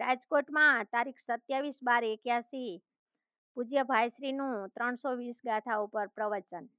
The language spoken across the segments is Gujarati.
રાજકોટમાં તારીખ 27/12/81 પૂજ્ય ભાઈશ્રીનું 320 ગાથા ઉપર પ્રવચન.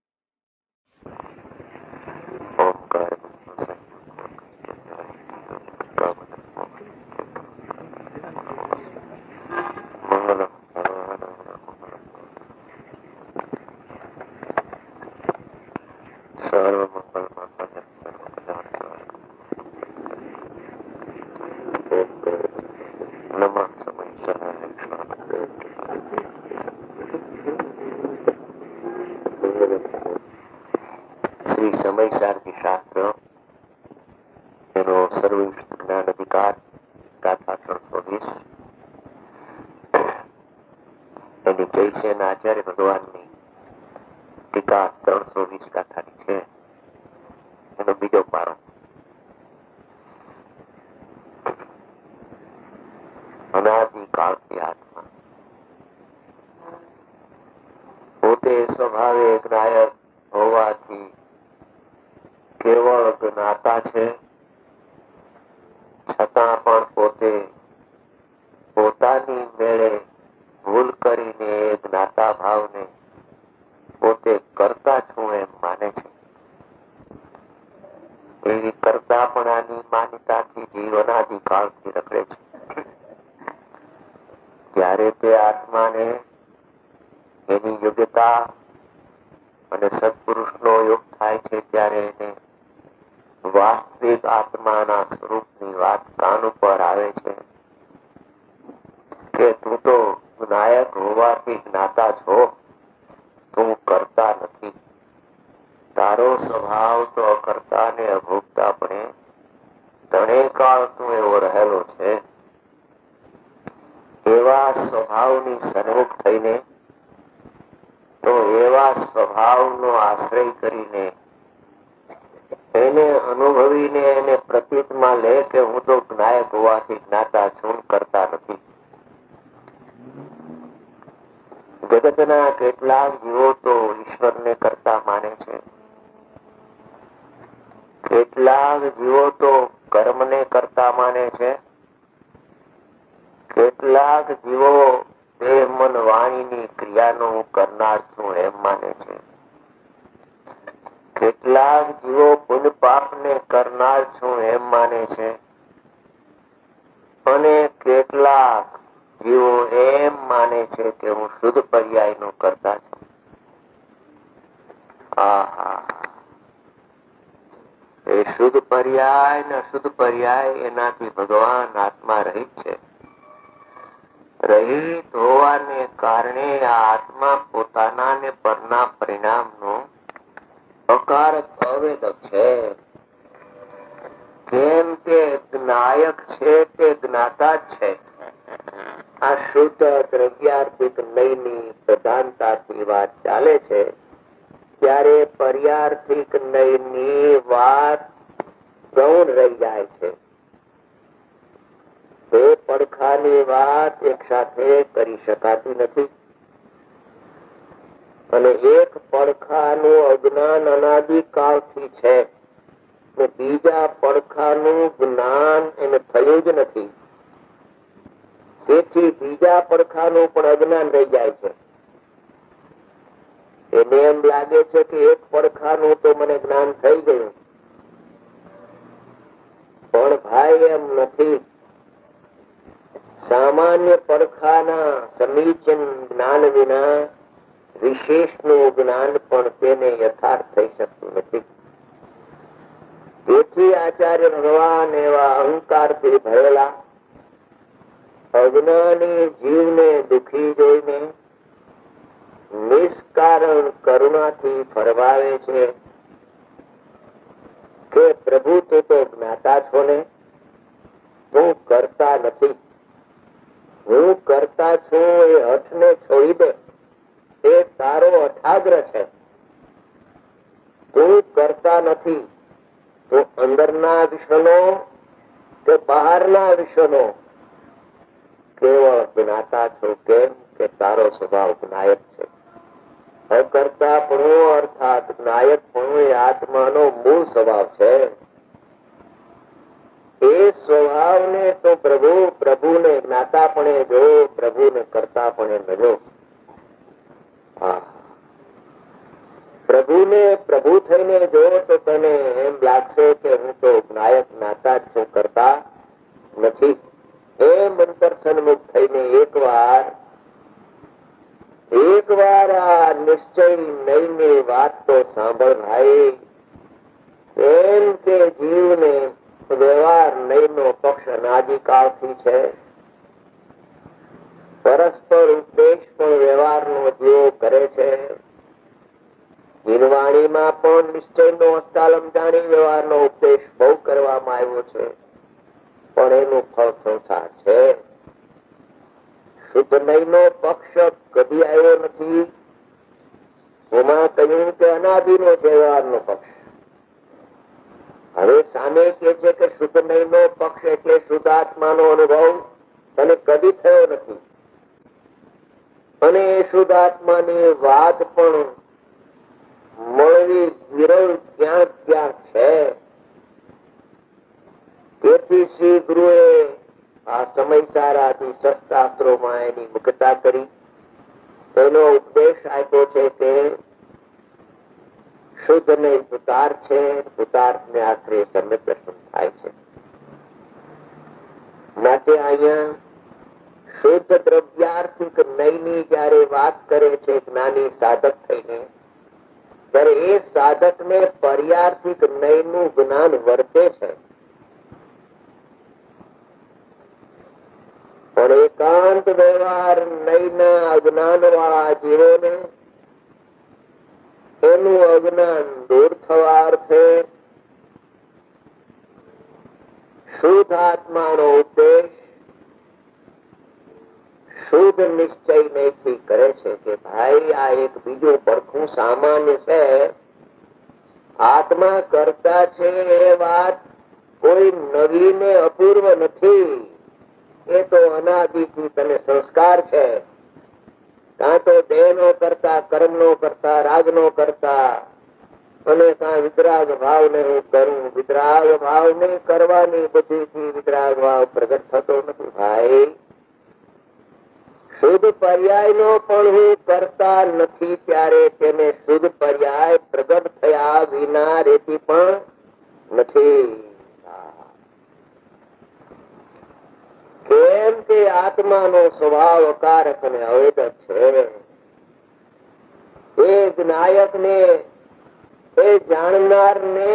શ્રી સમયસારથી શાસ્ત્ર એનો સર્વવિષ્ટ જ્ઞાન અધિકાર ગાથા 320 એની જયસેન આચાર્ય ભગવાનની ટીકા 320 ગાથાની છે. એનો બીજો પારો. અનાદિ કાળથી આત્મા પોતે સ્વભાવે જ્ઞાયક હોવાથી કેવળ જ્ઞાતા છે, છતાં પણ પોતે પોતાની મેળે ભૂલ કરીને જ્ઞાતા ભાવને પોતે કરતા છું એમ માને છે. એવી કરતાપણાની માન્યતાથી જીવ અનાદિકાળથી રખડે છે. ત્યારે તે આત્માને એની યોગ્યતા અને સત્પુરુષનો યોગ થાય છે, ત્યારે એને વાસ્તવિક આત્માના સ્વરૂપની વાત કાન ઉપર આવે છે કે તું તો નાયક હોવાથી જ્ઞાતા છો, તું કરતા નથી. તારો સ્વભાવ તો અકર્તા ને અભોગતા પણ ઘણે કાળ તું એવો રહેલો છે. એવા સ્વભાવની સન્મુખ થઈને તો એવા સ્વભાવનો આશ્રય કરીને એને અનુભવીને એને પ્રતીતમાં લે કે હું તો જ્ઞાયક હોવાથી જ્ઞાતા છું, કરતા નથી. જગતના કેટલાક જીવો તો ઈશ્વરને કરતા માને છે, કેટલાક જીવો તો કર્મને કરતા માને છે, કેટલાક જીવો દેહ મન વાણીની ક્રિયાનો હું કરનાર છું એમ માને છે, કેટલાક જીવો પુણ્ય પાપને કરનાર છું એમ માને છે, અને કેટલાક જીવો એમ માને છે કે હું શુદ્ધ પર્યાયનો કરતા છું. એ શુદ્ધ પર્યાય ને અશુદ્ધ પર્યાય એનાથી ભગવાન આત્મા રહિત છે. રહિત હોવાને કારણે આ આત્મા પોતાના ને પરના પરિણામનો અકારક અવેદક છે. કેમ કે જ્ઞાયક છે તે જ્ઞાતા જ છે. આ શુદ્ધ દ્રવ્યાર્થિક નયની પ્રધાનતાથી વાત ચાલે છે, ત્યારે પર્યાર્થિક નયની વાત ગૌણ રહી જાય છે. બે પડખાની વાત એક સાથે કરી શકાતી નથી, અને એક પડખાનું અજ્ઞાન અનાદિકાળથી છે ને બીજા પડખાનું જ્ઞાન એને થયું જ નથી. તેથી બીજા પડખાનું પણ અજ્ઞાન રહી જાય છે. એને એમ લાગે છે કે એક પડખાનું તો મને જ્ઞાન થઈ ગયું, પણ ભાઈ એમ નથી. સામાન્ય પડખાના સમીચીન જ્ઞાન વિના વિશેષનું જ્ઞાન પણ તેને યથાર્થ થઈ શકતું નથી. તેથી આચાર્ય ભગવાન એવા અહંકારથી ભરેલા અજ્ઞાની જીવને દુઃખી જોઈને નિષ્કારણ કરુણાથી ફરમાવે છે કે પ્રભુ તું તો જ્ઞાતા છો ને, તું કરતા નથી. હું કરતા છું એ હઠને છોડી દે, એ તારો અઠાગ્રહ છે. તું કરતા નથી તો અંદરના વિશ્વનો કે બહારના વિશ્વનો કેવળ જ્ઞાતા છો. કેમ કે તારો સ્વભાવ જ્ઞાયક છે. અકર્તાપણું અર્થાત જ્ઞાયકપણું એ આત્માનો મૂળ સ્વભાવ છે. એ સ્વભાવને તો પ્રભુને જ્ઞાતાપણે જો, પ્રભુને કરતાપણે ન જો. પ્રભુને પ્રભુ થઈને જો તો તને એમ લાગશે કે હું તો નાયક જ્ઞાતા જ છું, કરતા નથી. એમ અંતર સન્મુખ થઈને એકવાર આ નિશ્ચય નયની વાત તો સાંભળ ભાઈ. એમ કે જીવને વ્યવહાર નયનો પક્ષ અનાદિકાળથી છે. પરસ્પર ઉપદેશ પણ વ્યવહારનો જીવો કરે છે. નિર્વાણીમાં પણ નિશ્ચયનો હસ્તાલમ જાણી વ્યવહારનો ઉપદેશ બહુ કરવામાં આવ્યો છે, પણ એનું ફળ સંસાર છે. શુદ્ધ નયનો પક્ષ કદી આવ્યો નથી. એમાં કહ્યું કે અનાદિનો છે વ્યવહારનો પક્ષ. હવે સામે કે છે કે શુદ્ધ નયનો પક્ષ એટલે શુદ્ધ આત્માનો અનુભવ તને કદી થયો નથી, અને એ શુદ્ધ આત્માની વાત પણ મળવી વિરલ ક્યાંક ક્યાંક છે. તેથી શ્રી ગુરુએ આ સમય સારાથી શાસ્ત્રોમાં એની મુક્તતા કરી. એનો ઉપદેશ આપ્યો છે કે શુદ્ધ ને પુતાર છે, પુતાર્થ ને આશ્રય સમ્યક દર્શન થાય છે. માટે અહીંયા શુદ્ધ દ્રવ્યાર્થિક નયની જયારે વાત કરે છે જ્ઞાની સાધક થઈને, ત્યારે એ સાધક ને પર્યાર્થિક નયનું જ્ઞાન વર્તે છે. પણ એકાંત વ્યવહાર નયના અજ્ઞાન વાળા જીવોને એનું અજ્ઞાન દૂર થવા અર્થે શુદ્ધ આત્માનો ઉપદેશ શુદ્ધ નિશ્ચય નયથી કરે છે કે ભાઈ આ એક બીજું પડખું સામાન્ય છે. આત્મા કરતા છે એ વાત કોઈ નવી ને અપૂર્વ નથી. એ તો અનાદિથી તને સંસ્કાર છે. કાં તો દેહ નો કરતા, કર્મ નો કરતા, રાગ નો કરતા, અને કાં વિતરાગ ભાવ ને હું કરું. વિતરાગ ભાવ ને કરવાની બુદ્ધિથી વિતરાગ ભાવ પ્રગટ થતો નથી ભાઈ. શુદ્ધ પર્યાય નો પણ હું કરતા નથી ત્યારે તેને શુદ્ધ પર્યાય પ્રગટ થયા વિના રહેતી પણ નથી. કેમ કે આત્માનો સ્વભાવ અકારક અને અવેદક છે. એ નાયક ને એ જાણનાર ને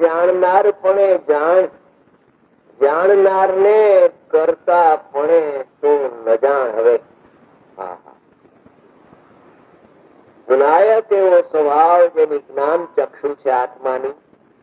જાણનાર ને કરતા પણ તું ન જાણ. હવે નાયક એવો સ્વભાવ જેની જ્ઞાન ચક્ષુ છે આત્માની,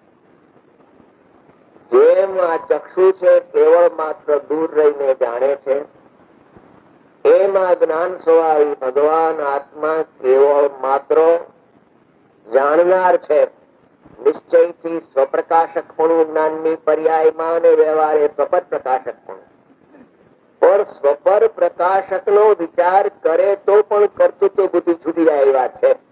જેમ આ ચક્ષુ છે કેવળ માત્ર દૂર રહીને જાણે છે, એમ આ જ્ઞાન સ્વભાવી ભગવાન આત્મા કેવળ માત્ર જાણનાર છે. નિશ્ચયથી સ્વપ્રકાશક પણ જ્ઞાનની પર્યાયમાં અને વ્યવહારે સ્વપર પ્રકાશક પણ. પણ સ્વપર પ્રકાશક નો વિચાર કરે તો પણ કર્તૃત્વ બુદ્ધિ છૂટી જાય એ વાત છે.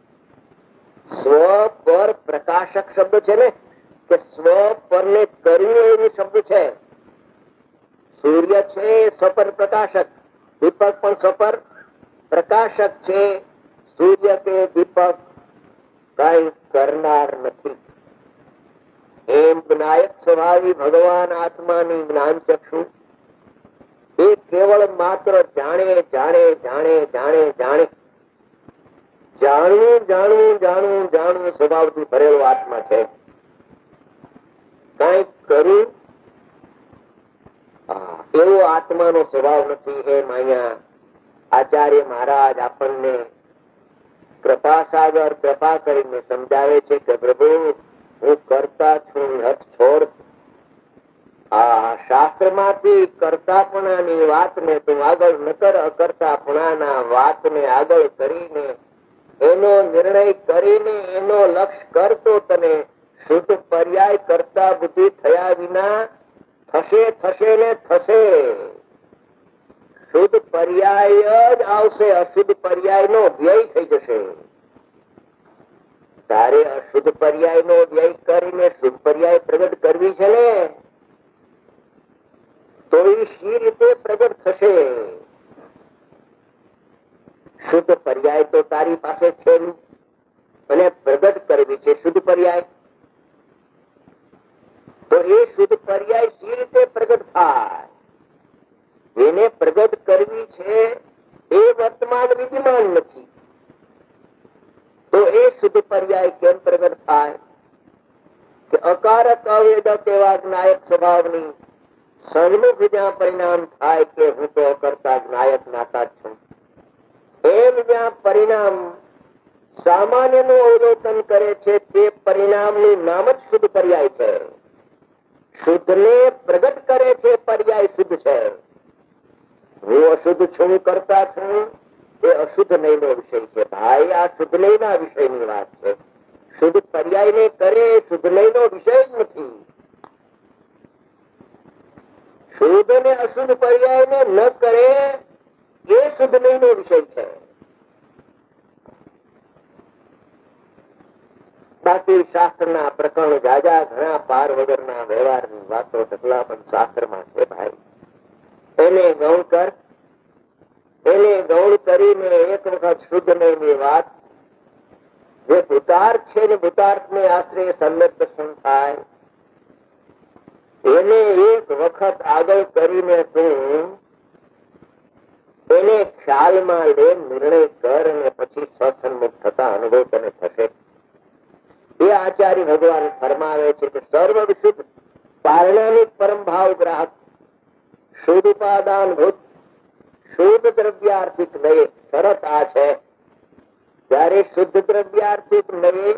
સ્વપર પ્રકાશક શબ્દ છે ને, કે સ્વ પર ને કર્યું એવું શબ્દ છે. સૂર્ય છે સ્વપર પ્રકાશક, દીપક પણ સ્વપર પ્રકાશક છે. સૂર્ય કે દીપક કઈ કરનાર નથી. એમ નાયક સ્વભાવી ભગવાન આત્માની જ્ઞાન ચક્ષુ એ કેવળ માત્ર જાણે જાણે જાણે જાણે જાણે જાણવું જાણવું જાણવું જાણવું સ્વભાવથી ભરેલો આત્મા છે. કઈ કરું એવો આત્માનો સ્વભાવ નથી. એમ અહીંયા આચાર્ય મહારાજ આપણને કૃપા સાગર કૃપા કરીને સમજાવે છે કે પ્રભુ હું કરતા છું, હઠ છોડ. આ શાસ્ત્ર માંથી કરતાપણાની વાતને તું આગળ ન કર, અકર્તાપણાના વાતને આગળ કરીને એનો નિર્ણય કરીને એનો લક્ષ્ય કરતો તને શુદ્ધ પર્યાય કરતા બુદ્ધિ થયા વિના થશે થશે ને થશે. શુદ્ધ પર્યાય જ આવશે, અશુદ્ધ પર્યાય નો વ્યય થઈ જશે. તારે અશુદ્ધ પર્યાય નો વ્યય કરીને શુદ્ધ પર્યાય પ્રગટ કરવી છે ને. તો એ શી રીતે પ્રગટ થશે? શુદ્ધ પર્યાય તો તારી પાસે છે નહીં, અને પ્રગટ કરવી છે શુદ્ધ પર્યાય. તો એ શુદ્ધ પર્યાય શી રીતે પ્રગટ થાય? જેને પ્રગટ કરવી છે એ વર્તમાન વિદ્યમાન નથી, તો એ શુદ્ધ પર્યાય કેમ પ્રગટ થાય? કે અકારક અવેદક એવા જ્ઞાયક સ્વભાવની સન્મુખ જ્યાં પરિણામ થાય કે હું તો અકર્તા જ્ઞાયક નાતા જ છું, એમ જ્યાં પરિણામ સામાન્ય નું અવલોકન કરે છે તે પરિણામનું નામ જ શુદ્ધ પર્યાય છે. શુદ્ધ ને પ્રગટ કરે છે પર્યાય શુદ્ધ છે. હું અશુદ્ધ છું, કરતા છું, એ અશુદ્ધ નહીં નો વિષય છે ભાઈ. આ શુદ્ધ નહીં ના વિષયની વાત છે. શુદ્ધ પર્યાય ને કરે શુદ્ધ નહીં નો વિષય જ નથી. શુદ્ધ ને અશુદ્ધ પર્યાય ને ન કરે એ શુદ્ધ નહીં નો વિષય છે. બાકી શાસ્ત્રના પ્રકરણ જાજા ઘણા પાર વગરના વ્યવહારની વાતો ઢગલા પણ શાસ્ત્રમાં છે ભાઈ. એને ગૌણ કર, એને ગૌણ કરીને એક વખત શુદ્ધ નહીં વાત જે ભૂતાર્થ છે ને ભૂતાર્થ ને આશ્રય સમ્યક દર્શન થાય, એને એક વખત આગળ કરીને તું એને ખ્યાલમાં લે, નિર્ણય કર, અને પછી સ્વસન્મુખ થતા અનુભવ તને થશે. એ આચાર્ય ભગવાન ફરમાવે છે કે સર્વ વિશુદ્ધ પારણાનિક પરમ ભાવ ગ્રાહક શુદ્ધ ઉપાદાન ભૂત શુદ્ધ દ્રવ્યાર્થિક નયે. શરત આ છે, ત્યારે શુદ્ધ દ્રવ્યાર્થિક નયે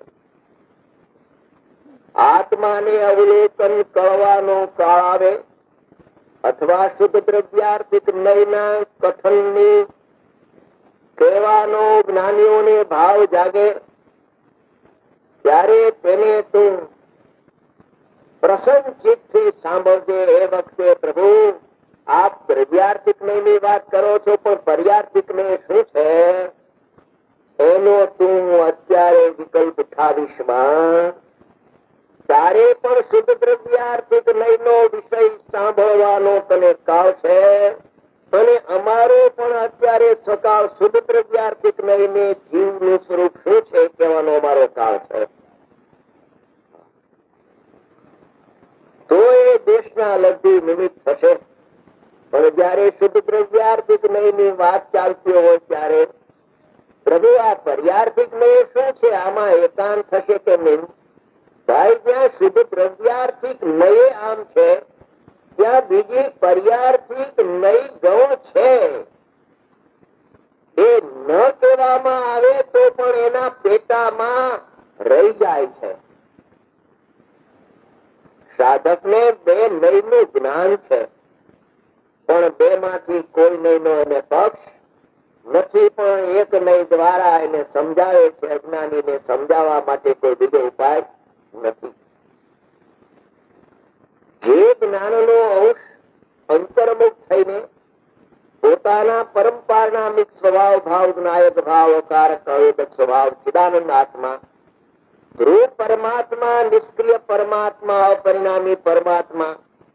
આત્માને અવલોકન કરવાનો કાળ આવે, અથવા શુદ્ધ દ્રવ્યાર્થિક નયના કથનની કહેવાનો જ્ઞાનીઓને ભાવ જાગે, ત્યારે તેને તું પ્રસન્ન ચિત્તથી સાંભળજે. એ વખતે પ્રભુ આપ દ્રવ્યાર્થિક નયની વાત કરો છો, પણ પર્યાર્થિક નય શું છે એનો તું અત્યારે વિકલ્પ ઉઠાવીશ માં. તારે પણ શુદ્ધ દ્રવ્યાર્થિક નયનો વિષય સાંભળવાનો તને કાળ છે, અને અમારો પણ અત્યારે સકાળ શુદ્ધ દ્રવ્યાર્થિક નયને જીવનું સ્વરૂપ શું છે કહેવાનો અમારો કાળ છે. તો એ દેશના લબ્ધી નિમિત્ત થશે. પણ જયારે શુદ્ધ દ્રવ્યાર્થિક નયની વાત ચાલતી હોય ત્યારે પ્રભુ આ પર્યાર્થિક નય શું છે, આમાં એકાંત થશે કે નહીં? ભાઈ જ્યાં શુદ્ધ દ્રવ્યાર્થિક નય આમ છે, ત્યાં બીજી પર્યાર્થિક નય ગૌણ છે. એ ન કહેવામાં આવે તો પણ એના પેટામાં રહી જાય છે. સાધકને બે નયનું જ્ઞાન છે, પણ બે માંથી કોઈ નયનો એને પક્ષ નથી, પણ એક નય દ્વારા એને સમજાવે છે. અજ્ઞાનીને સમજાવવા માટે કોઈ બીજો ઉપાય નથી. જે જ્ઞાનનો અંશ અંતર્મુખ થઈને પોતાના પરંપરામિક સ્વભાવ ભાવ જ્ઞાયક ભાવ અકારક અવેદક સ્વભાવ ચિદાનંદ આત્મા ધ્રુવ પરમાત્મા નિષ્ક્રિય પરમાત્મા અપરિણામી પરમાત્મા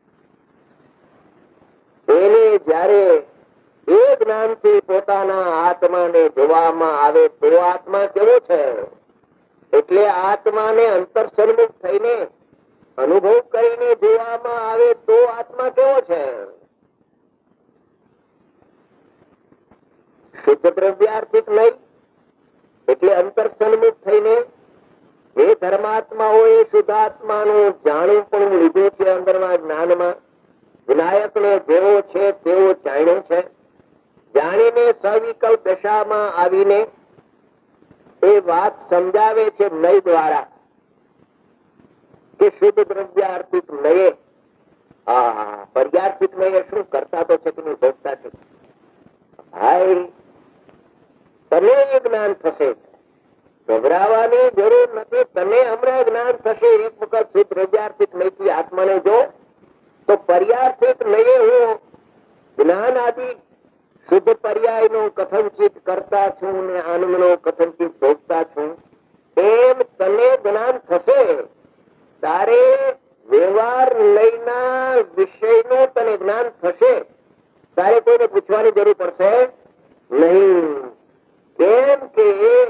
એને જયારે એ જ્ઞાનથી પોતાના આત્માને જોવામાં આવે તો આત્મા કેવો છે? એટલે આત્માને અંતર સન્મુખ થઈને અનુભવ કરીને જોવામાં આવે તો આત્મા કેવો છે? શુદ્ધ દ્રવ્યાર્થિક નહીં, એટલે અંતર સન્મુખ થઈને એ ધર્માત્માઓએ શુદ્ધાત્માનું જાણું પણ લીધું છે. અંદરના જ્ઞાનમાં વિનાયક ને જેવો છે તેવો જાણ્યો છે. જાણીને સવિકલ્પ દશામાં આવીને એ વાત સમજાવે છે નય દ્વારા કે શુદ્ધ દ્રવ્યાર્થિક નયે પર્યાર્થિક નયે શું કરતા તો છે કે નહીં, ભોગતા છે. ભાઈ તને એ જ્ઞાન થશે, ગભરાવાની જરૂર નથી. તને હમણાં જ્ઞાન થશે. એક વખત શુદ્ધ દ્રવ્યાર્થિક નયથી આત્માને જો તો પર્યાર્થિક નયે હું જ્ઞાન આદિ શુદ્ધ પર્યાય નું કથનચિત કરતા છું ને આનંદ નો કથનચિત ભોગતા છું, એમ તને જ્ઞાન થશે. તારે વ્યવહાર લયના વિષયનું તને જ્ઞાન થશે ત્યારે કોઈને પૂછવાની જરૂર પડશે નહીં. કેમ કે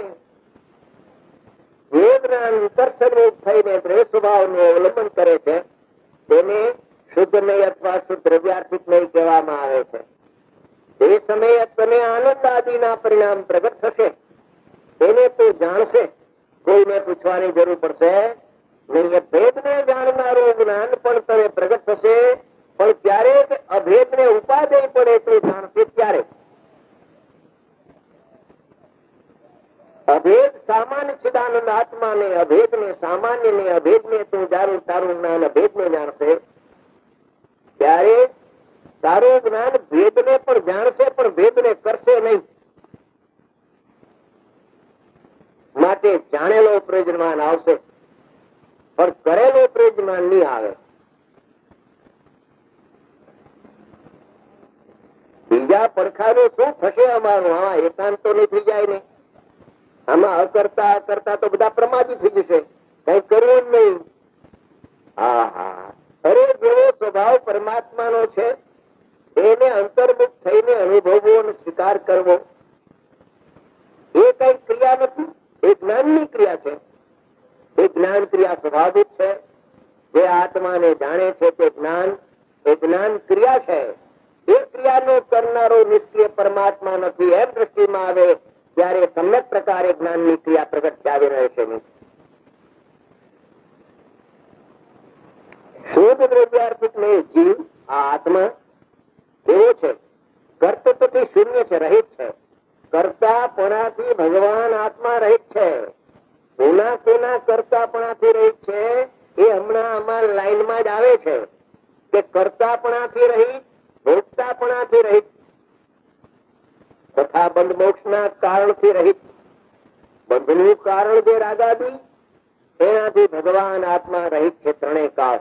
જે જ્ઞાન અંતરસન્મુખ થઈને દ્રવ્ય સ્વભાવનું અવલંબન કરે છે તેને શુદ્ધ નહીં અથવા શુદ્ધ દ્રવ્યાર્થિક નહીં કહેવામાં આવે છે. તે સમયે તને આનંદ આદિના પરિણામ પ્રગટ થશે તેને તું જાણશે, કોઈને પૂછવાની જરૂર પડશે નહીં. ભેદને જાણનારું જ્ઞાન પણ તને પ્રગટ થશે, પણ ક્યારેક અભેદને ઉપાદેય પડે તું જાણશે ત્યારે. અભેદ સામાન્ય ચિદાનંદ આત્માને, અભેદને સામાન્ય ને અભેદને તું જારું તારું જ્ઞાન અભેદને જાણશે ત્યારે તારું જ્ઞાન ભેદને પણ જાણશે પણ ભેદને કરશે નહીં. માટે જાણેલો પ્રયોજનમાન આવશે પણ કરેલો પ્રયોજનમાન નહીં આવે. બીજા પડખાનું શું થશે અમારું? આમાં એકાંત તો નહીં થઈ જાય ને. આમાં અકર્તા અકર્તા તો બધા પ્રમાદી થઈ જશે, કઈ કરવું જ નહીં. અરે જેવો સ્વભાવ પરમાત્માનો છે એને અંતર્મુખ થઈને અનુભવવો અને સ્વીકાર કરવો એ કઈ ક્રિયા નથી, એ જ્ઞાનની ક્રિયા છે. એ જ્ઞાન ક્રિયા સ્વાભાવિક છે. જે આત્માને જાણે છે તે જ્ઞાન, એ જ્ઞાન ક્રિયા છે. એ ક્રિયાનો કરનારો નિષ્ક્રિય પરમાત્મા નથી એમ દ્રષ્ટિમાં આવે ત્યારે સમ્યક પ્રકારે જ્ઞાનની ક્રિયા પ્રગટ થઈ આવી રહેશે નહીં. શુદ્ધ દ્રવ્યાર્થિક ને જીવ આ આત્મા કેવો છે? કર્તૃત્વથી શૂન્ય છે, રહિત છે. કર્તાપણાથી ભગવાન આત્મા રહિત છે. કોના કર્તાપણાથી રહિત છે એ હમણાં અમારા લાઈનમાં જ આવે છે કે કર્તાપણાથી રહિત, ભોગતાપણાથી રહિત તથા બંધ મોક્ષના કારણથી રહિત. બંધનું કારણ જે રાગાદી એનાથી ભગવાન આત્મા રહિત છે ત્રણેય કાળ.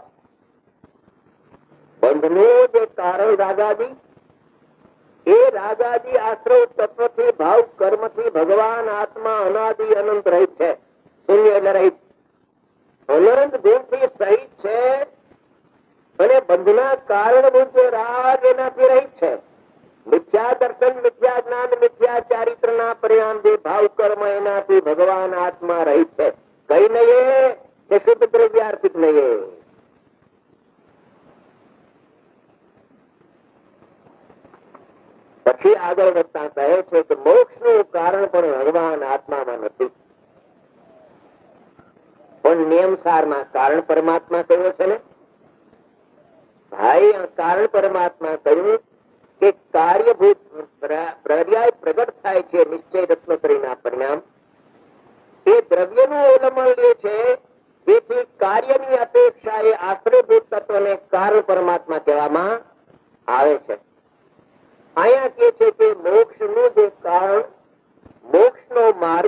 બંધનું જે કારણ રાગાદી એ રાગાદી આશ્રવ તત્વથી ભાવ કર્મથી ભગવાન આત્મા અનાદિ અનંત રહિત છે, શૂન્ય એટલે રહિત. અનંત ગુણથી સહિત છે અને બંધના કારણભૂત જે રાગ એનાથી રહિત છે. મિથ્યા દર્શન, મિથ્યા જ્ઞાન, મિથ્યા ચારિત્ર ના પરિણામ જે ભાવ કર્મ એનાથી ભગવાન આત્મા રહિત છે. કઈ નહીં કે શુદ્ધ દ્રવ્યાર્થિક નહીં. પછી આગળ વધતા કહે છે કે મોક્ષ નું કારણ પણ ભગવાન આત્મામાં નથી, પણ નિયમસારમાં કારણ પરમાત્મા કહ્યો છે ને ભાઈ. કારણ પરમાત્મા કહ્યું કે કાર્યભૂત પર્યાય પ્રગટ થાય છે નિશ્ચય રત્નત્રયના પરિણામ. એ દ્રવ્યનું અવલંબન લે છે, જેથી કાર્યની અપેક્ષા એ આશ્રયભૂત તત્વને કારણ પરમાત્મા કહેવામાં આવે છે. અહીંયા કે છે કે મોક્ષ નું જે કારણ, મોક્ષ નો માર્ગ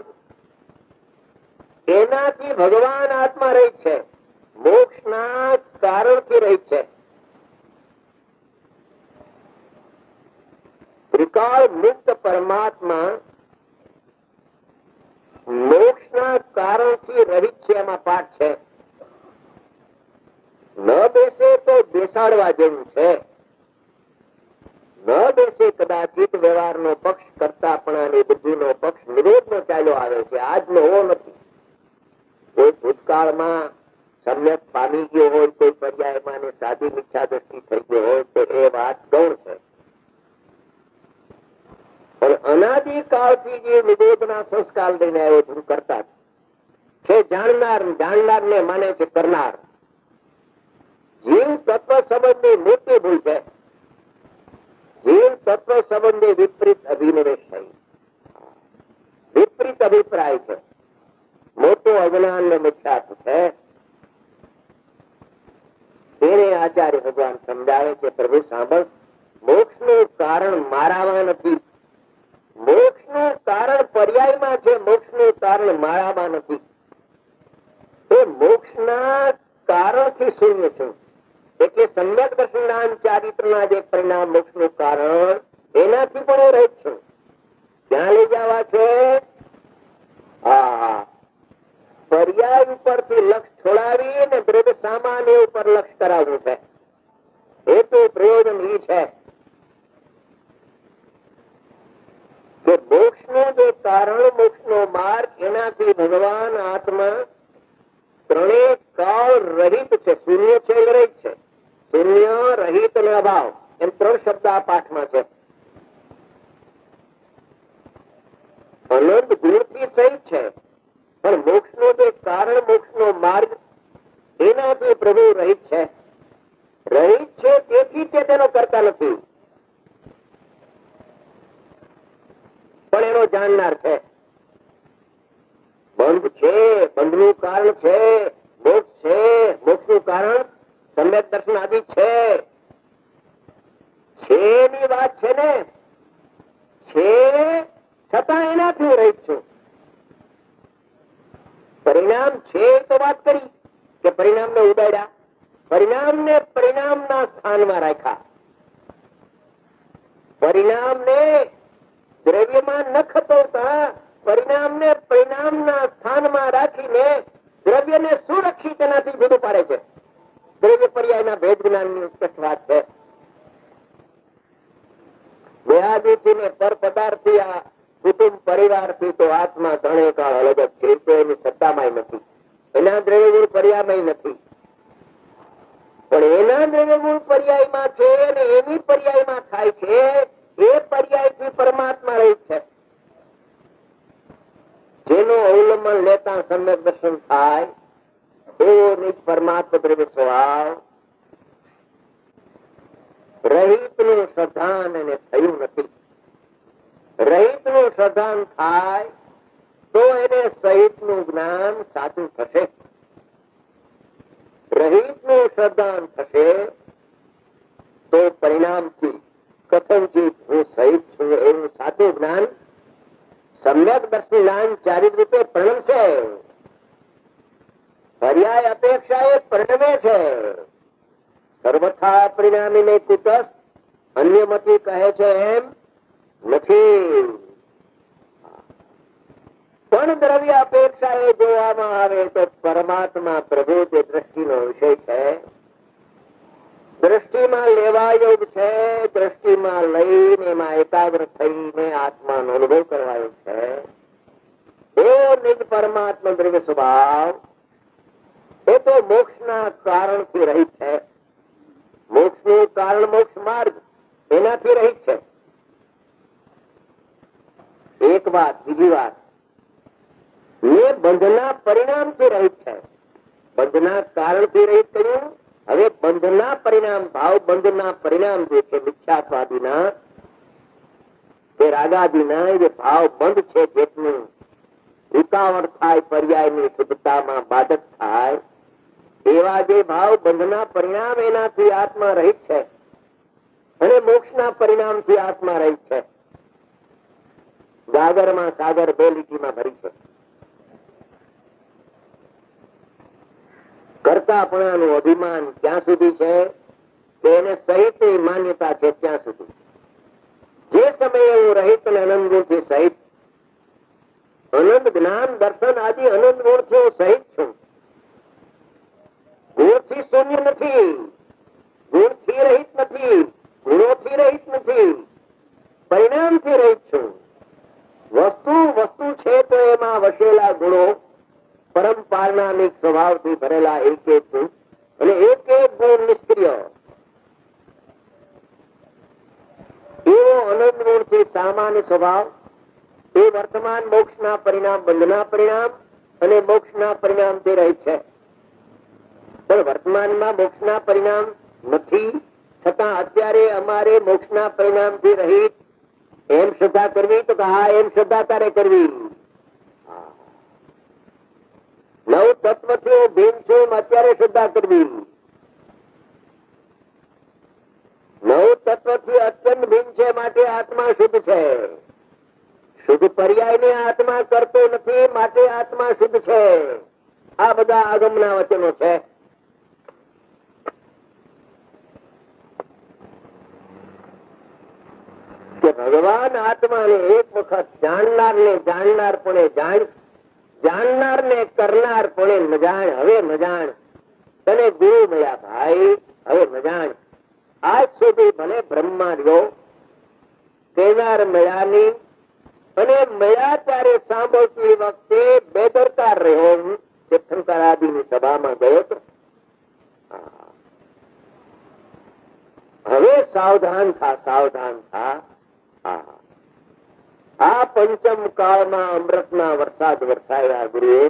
એનાથી ભગવાન આત્મા રહિત છે, મોક્ષના કારણથી રહિત છે. ત્રિકાળ મુક્ત પરમાત્મા મોક્ષના કારણથી રહિત છે, એમાં પાઠ છે. ન બેસે તો બેસાડવા જેવું છે. ન બેસે કદાચિત વ્યવહારનો પક્ષ કરતાપણાની બુદ્ધિનો પક્ષ નિરોધનો ચાલ્યો આવે છે, આજનો હોવો નથી. કોઈ ભૂતકાળમાં સમ્યક પામી ગયો હોય, કોઈ પર્યાયમાં ને સાદી મિથ્યા દ્રષ્ટિ થઈ ગયો હોય તો એ વાત ગૌણ છે. પણ અનાદિકાળથી જે નિરોધના સંસ્કાર લઈને આવ્યો કરતા છે, જાણનાર ને માને છે કરનાર. જીવ તત્વ સંબંધની મોટી ભૂલ છે. જીવ તત્વ સંબંધે વિપરીત અભિનિવેશ થઈ, વિપરીત અભિપ્રાય છે, મોટો અજ્ઞાન ને મિથ્યાત્વ છે. તેને આચાર્ય ભગવાન સમજાવે છે, પ્રભુ સાંભળ, મોક્ષ નું કારણ મારામાં નથી, મોક્ષ નું કારણ પર્યાયમાં છે, મોક્ષ નું કારણ મારામાં નથી. એ મોક્ષના કારણથી શૂન્ય છું. એટલે સમ્યક દર્શન ચારિત્રના જે પરિણામ મોક્ષ નું કારણ એનાથી પણ હું રહિત છું. ક્યાં લઈ જવા છે? પર્યાય ઉપરથી લક્ષ છોડાવી ને દ્રવ્ય સામાન્ય ઉપર લક્ષ કે મોક્ષનો જે કારણ, મોક્ષનો માર્ગ, એનાથી ભગવાન આત્મા ત્રણેય કાળ રહિત છે. શૂન્ય છે, રહિત છે. શૂન્ય, રહિત અને અભાવ, એમ ત્રણ શબ્દ આ પાઠમાં છે. અનંત ગુણથી સહિત છે, પણ મોક્ષનો જે કારણ, મોક્ષનો માર્ગ, એનાથી પ્રભુ રહિત છે. રહિત છે તેથી તે તેનો કરતા નથી, પણ એનો જાણનાર છે. બંધ છે, બંધનું કારણ છે, મોક્ષ છે, મોક્ષનું કારણ સમ્યક દર્શન આદિ છે. ની વાત છે ને, છે છતાં એનાથી હું રહિત છું. પરિણામ છે તો વાત કરી કે પરિણામને ઉડાડ્યા, પરિણામને પરિણામના સ્થાનમાં રાખ્યા. પરિણામને દ્રવ્યમાં ન ખતવતા પરિણામને પરિણામના સ્થાનમાં રાખીને દ્રવ્યને સુરક્ષિત એનાથી જુદું પાડે છે. દ્રવ્ય પર્યાયના ભેદ જ્ઞાનની સ્પષ્ટ વાત છે. દેહાદિથી ને પર પદાર્થથી, આ કુટુંબ પરિવારથી તો આત્મા ત્રણેય કાળ અલગ જ છે. તો એની સત્તામાં નથી, એના દ્રવ્ય ગુણ પર્યાયમાં નથી, પણ એના દ્રવ્ય ગુણ પર્યાયમાં છે અને એની પર્યાયમાં થાય છે. એ પર્યાયથી પરમાત્મા રહી છે. જેનું અવલંબન લેતા સમ્યક દર્શન થાય એવો નિજ પરમાત્મા દ્રવ્ય સ્વભાવ રહિતનું શ્રદ્ધાન એને થયું નથી. રહિતનું શ્રદ્ધાન થાય તો એને સહિતનું જ્ઞાન સાચું થશે. રહિતનું શ્રદ્ધાન થશે તો પરિણામથી કથનથી હું સહિત છું એવું સાચું જ્ઞાન, સમ્યક દર્શન જ્ઞાન ચારિત રૂપે પરિણમશે. પર્યાય અપેક્ષા એ પરિણમે છે. સર્વથા પરિણામીને કુટસ્થ, અન્યમતી કહે છે એમ નથી. પણ દ્રવ્ય અપેક્ષા એ જોવામાં આવે તો પરમાત્મા પ્રભુ જે દ્રષ્ટિનો વિષય છે, દ્રષ્ટિમાં લેવા યોગ છે, દ્રષ્ટિમાં લઈને એમાં એકાગ્ર થઈને આત્માનો અનુભવ કરવાયો છે. એવો નિજ પરમાત્મા દ્રવ્ય સ્વભાવ એ તો મોક્ષના કારણથી રહિત છે. મોક્ષનું કારણ, મોક્ષ માર્ગ, એનાથી રહિત છે. એક વાત. બીજી વાત, એ બંધના પરિણામથી રહિત છે. બંધના કારણથી રહિત કર્યું. હવે બંધના પરિણામ, ભાવ બંધના પરિણામ જે છે મિથ્યાત્વાદીના, જે રાગાદીના જે ભાવ બંધ છે, જેટલું રૂકાવટ થાય, પર્યાયની શુદ્ધતામાં બાધક થાય, એવા જે ભાવ બંધના પરિણામ, એનાથી આત્મા રહિત છે. અને મોક્ષના પરિણામથી આત્મા રહિત છે. ગાગરમાં સાગર બે લીટીમાં ભરી છે. કરતાપણાનું અભિમાન ક્યાં સુધી છે કે એને સહિત માન્યતા છે ત્યાં સુધી. જે સમયે હું રહિત અને અનંત ગુણથી સહિત, અનંત જ્ઞાન દર્શન આદિ અનંત ગુણથી હું સહિત છું. ગુણથી શૂન્ય નથી, ગુણથી રહિત નથી, ગુણોથી રહિત નથી, પરિણામથી રહિત છું. વસ્તુ છે તો એમાં વસેલા ગુણો પરમ પારણામિક સ્વભાવથી ભરેલા એક એક ગુણ, અને એક એક ગુણ નિષ્ક્રિય. એવો અનંત ગુણથી સામાન્ય સ્વભાવ એ વર્તમાન મોક્ષના પરિણામ, બંધના પરિણામ અને મોક્ષના પરિણામથી રહિત છે. પણ વર્તમાનમાં મોક્ષના પરિણામ નથી, છતાં અત્યારે અમારે મોક્ષના પરિણામથી રહિત એમ શ્રદ્ધા કરવી, તો હા, એમ શ્રદ્ધા તારે કરવી. નવ તત્વથી હું ભીમ છું એમ અત્યારે શ્રદ્ધા કરવી. નવ તત્વથી અત્યંત ભીમ છે માટે આત્મા શુદ્ધ છે. શુદ્ધ પર્યાયને આત્મા કરતો નથી માટે આત્મા શુદ્ધ છે. આ બધા આગમના વચનો છે. કે ભગવાન આત્માને એક વખત જાણનારને જાણનારપણે જાણ, જાણનારને કરનારપણે ન જાણ. હવે ન જાણ, તને ગુરુ મળ્યા ભાઈ, હવે ન જાણ. આજ સુધી ભલે બ્રહ્મા રહ્યો, કેદાર મળ્યાની અને મળ્યા ત્યારે સાંભળતી વખતે બેદરકાર રહ્યો. હું તીર્થંકર આદિની સભામાં ગયો હતો. હવે સાવધાન થા, સાવધાન થા. આ પંચમ કાળમાં અમૃતના વરસાદ વરસાયા ગુરુએ.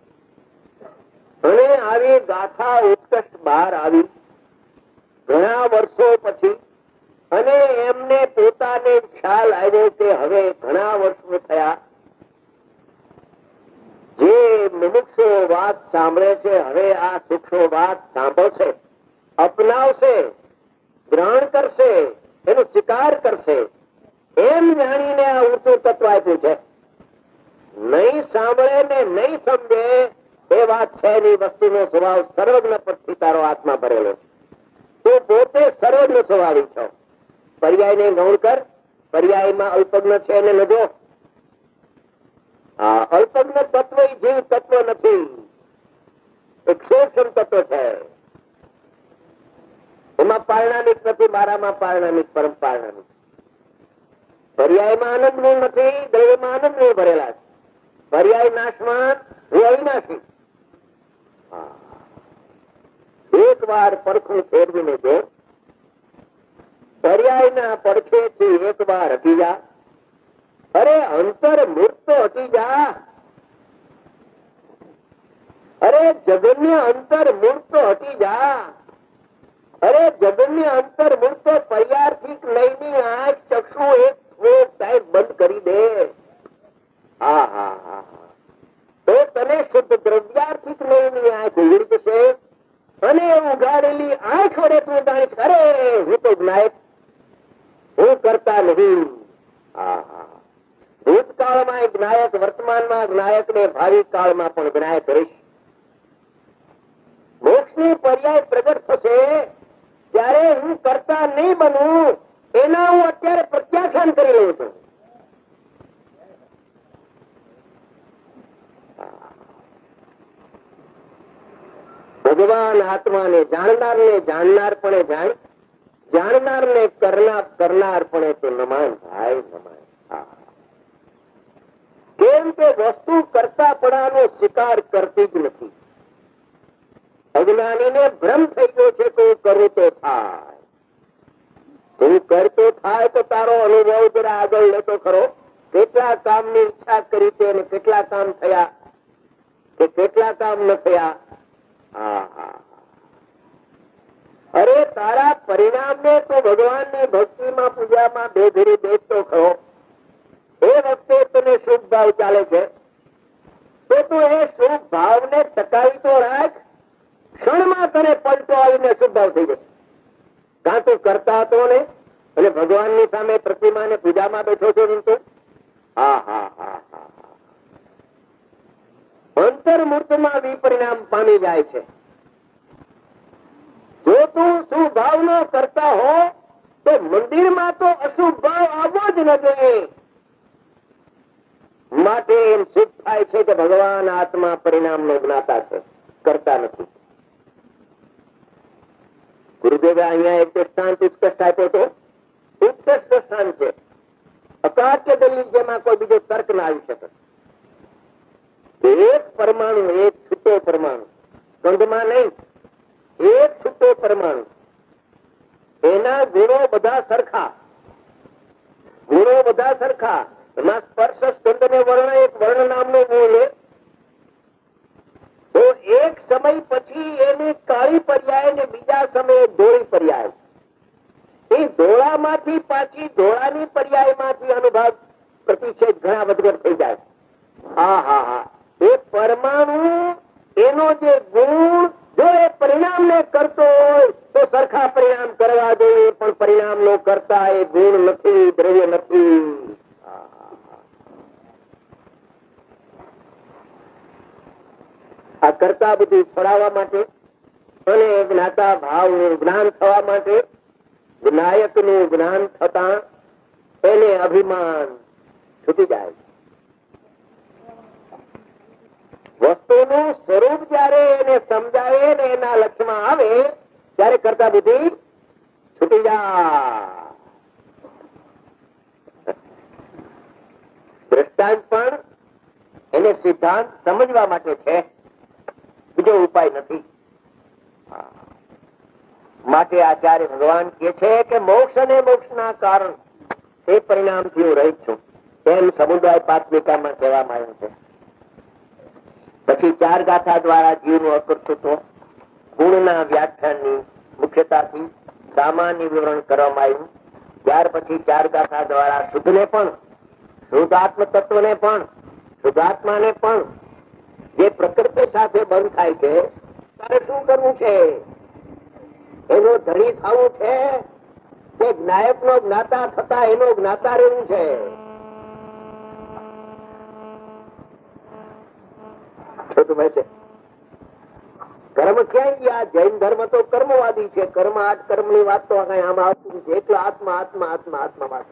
અને આવી ગાથા ઉત્કૃષ્ટ બહાર આવી ઘણા વર્ષો પછી. અને એમને પોતાને ખ્યાલ આવ્યો કે હવે ઘણા વર્ષો થયા, જે મુમુક્ષો વાત સાંભળે છે હવે આ સૂક્ષ્મ વાત સાંભળશે, અપનાવશે, ગ્રહણ કરશે, એનો સ્વીકાર કરશે, એમ જાણીને આ ઊંચું તત્વ આપ્યું છે. નહીં સાંભળે ને નહીં સમજે એ વાત છે ની. વસ્તુનો સ્વભાવ સર્વજ્ઞ પરથી તારો આત્મા ભરેલો છે. તું પોતે સર્વજ્ઞ સ્વભાવી છો. પર્યાય ને ગૌણ કર. પર્યાયમાં અલ્પજ્ઞ છે એને ન જો. અલ્પજ્ઞ તત્વ એ જીવ તત્વ નથી, એક સૂક્ષ્મ તત્વ છે. એમાં પારણામિક નથી, મારામાં પારણામિક, પરમ પારણામિક. પર્યાયમાં આનંદ ગુણ નથી, દ્રવ્યમાં આનંદ ગુણ ભરેલા છે. પર્યાય નાશવાન, હું અવિનાશી. એક વાર પરખું ફેરવીને જો. પર્યાયના પડખેથી એક વાર હટી જા. અરે અંતર મૂર્ત તો હટી જા. અરે જગન્ય અંતર મૂર્ત તો હટી જા. અરે જગન્ય અંતર મૂર્ત તો પર્યાર્થી લઈને આંખ ચક્ષુ એક થોડોક ટાઈમ બંધ કરી દે. હા હા હા, તો તને શુદ્ધ દ્રવ્યાર્થિક લઈને આંખ ઉઘડી જશે. અને ઉઘાડેલી આંખ વડે તું જાણીશ, અરે હું તો જ્ઞાયક, હું કરતા નહીં. ભૂતકાળમાં જ્ઞાયક, વર્તમાનમાં જ્ઞાયક ને ભાવિ કાળમાં પણ જ્ઞાયક રહીશ. મોક્ષની પર્યાય પ્રગટ થશે ત્યારે હું કરતા નહીં બનવું, એના હું અત્યારે પ્રત્યાખ્યાન કરી લઉં છું. ભગવાન આત્માને જાણનારને જાણનાર પણ જાણ, જાણનારને કરનાર પણ તો નમાન ભાઈ નમાન. કેમ કે વસ્તુ કરતાપણાનો સ્વીકાર કરતી જ નથી. અજ્ઞાનીને ભ્રમ થઈ ગયો છે કે હું કરું તો થાય. તું કરતો થાય તો તારો અનુભવ જરા આગળ લેતો ખરો. કેટલા કામની ઈચ્છા કરી છે અને કેટલા કામ થયા કે કેટલા કામ ન થયા. અરે તારા પરિણામને તો ભગવાનની ભક્તિમાં પૂજામાં બે ઘડી બેસતો ખરો. એ વખતે તને શુભ ભાવ ચાલે છે તો તું એ શુભ ભાવને ટકાવી તો રાખ. ક્ષણમાં તને પલટો આવીને શુભ ભાવ થઈ જશે. કાં તું કરતા હતો ને અને ભગવાનની સામે પ્રતિમાને પૂજામાં બેઠો છો તું. અંતર્મૂર્તમાં વિપરિણામ પામી જાય છે. જો તું શુભ ભાવ નો કરતા હો તો મંદિરમાં તો અશુભ ભાવ આવવો જ ન જોઈએ. માટે એમ સિદ્ધ થાય છે કે ભગવાન આત્મા પરિણામ નો જ્ઞાતા છે, કરતા નથી. ગુરુદેવે અહીંયા એક દ્રષ્ટાંત ઉત્કૃષ્ટ આપ્યો હતો. ઉત્કૃષ્ટ દ્રષ્ટાંત છે. અકાટ્ય દલીલ જેમાં કોઈ બીજો તર્ક ના આવી શકે. એક પરમાણુ, એક છૂટો પરમાણુ, સ્કંદમાં નહીં, એક છૂટો પરમાણુ, એના ગુણો બધા સરખા, ગુણો બધા સરખા. એમાં સ્પર્શ સ્કંદ ને વર્ણ, એક વર્ણ નામનો ગુણ લે તો એક સમય પછી એની કાળી પર્યાય ને બીજા સમયે ધોળી પર્યાય, એ ધોળામાંથી પાછી ધોળાની પર્યાયમાંથી અનુભાગ પ્રતિષેધ ઘણા વધઘટ થઈ જાય. એ પરમાણુ એનો જે ગુણ જો એ પરિણામ ને કરતો હોય તો સરખા પરિણામ કરવા જોઈએ, પણ પરિણામ નો કરતા એ ગુણ નથી, દ્રવ્ય નથી. આ કરતા બધી છોડાવવા માટે અને જ્ઞાતા ભાવનું જ્ઞાન થવા માટે, વિનાયક નું જ્ઞાન થતા એને અભિમાન છૂટી જાય છે. વસ્તુનું સ્વરૂપ જયારે એને સમજાવે ને એના લક્ષ્યમાં આવે ત્યારે કરતા બુદ્ધિ છૂટી જાય. સિદ્ધાંત પણ એને સિદ્ધાંત સમજવા માટે છે, બીજો ઉપાય નથી. માટે આચાર્ય ભગવાન કે છે કે મોક્ષ અને મોક્ષના કારણ એ પરિણામથી હું રહિત છું, એમ સમુદાય પાત્મિકામાં કહેવામાં આવ્યું છે. પછી 4 ગાથા દ્વારા જીવનું અકર્તૃત્વ ગુણના વ્યાખ્યાનની મુખ્યતાથી સામાન્ય વિવરણ કરવામાં આવ્યું. ત્યાર પછી 4 ગાથા દ્વારા શુદ્ધને પણ, શુદ્ધાત્મ તત્વને પણ, શુદ્ધાત્માને પણ જે પ્રકૃતિ સાથે બંધ થાય છે તારે શું કરવું છે, એનો ધણી થવું છે કે જ્ઞાયક નો જ્ઞાતા થતા એનો જ્ઞાતા રહેવું છે. કર્મ ક્યાંય ગયા? જૈન ધર્મ તો કર્મવાદી છે. કર્મ 8 કર્મ ની વાત તો કઈ આમાં આવતી નથી. એટલે આત્મા આત્મા આત્મા આત્મા વાત